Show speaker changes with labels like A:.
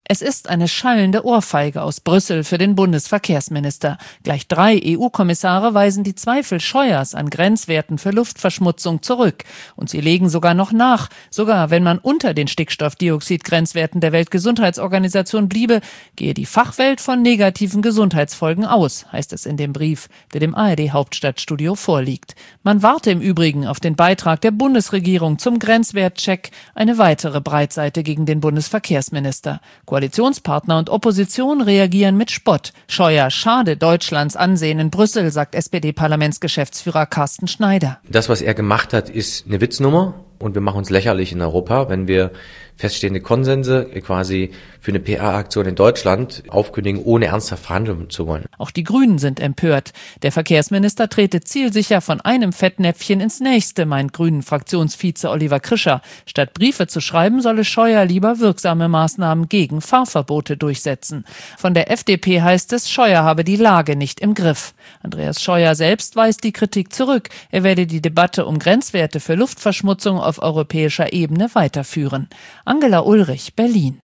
A: Es ist eine schallende Ohrfeige aus Brüssel für den Bundesverkehrsminister. Gleich 3 EU-Kommissare weisen die Zweifel Scheuers an Grenzwerten für Luftverschmutzung zurück. Und sie legen sogar noch nach. Sogar wenn man unter den Stickstoffdioxid-Grenzwerten der Weltgesundheitsorganisation bliebe, gehe die Fachwelt von negativen Gesundheitsfolgen aus, heißt es in dem Brief, der dem ARD-Hauptstadtstudio vorliegt. Man warte im Übrigen auf den Beitrag der Bundesregierung zum Grenzwertcheck, eine weitere Breitseite gegen den Bundesverkehrsminister. Koalitionspartner und Opposition reagieren mit Spott. Scheuer schade Deutschlands Ansehen in Brüssel, sagt SPD-Parlamentsgeschäftsführer Carsten Schneider.
B: Das, was er gemacht hat, ist eine Witznummer. Und wir machen uns lächerlich in Europa, wenn wir feststehende Konsense quasi für eine PR-Aktion in Deutschland aufkündigen, ohne ernsthaft verhandeln zu wollen.
A: Auch die Grünen sind empört. Der Verkehrsminister trete zielsicher von einem Fettnäpfchen ins nächste, meint Grünen-Fraktionsvize Oliver Krischer. Statt Briefe zu schreiben, solle Scheuer lieber wirksame Maßnahmen gegen Fahrverbote durchsetzen. Von der FDP heißt es, Scheuer habe die Lage nicht im Griff. Andreas Scheuer selbst weist die Kritik zurück. Er werde die Debatte um Grenzwerte für Luftverschmutzung auf europäischer Ebene weiterführen. Angela Ulrich, Berlin.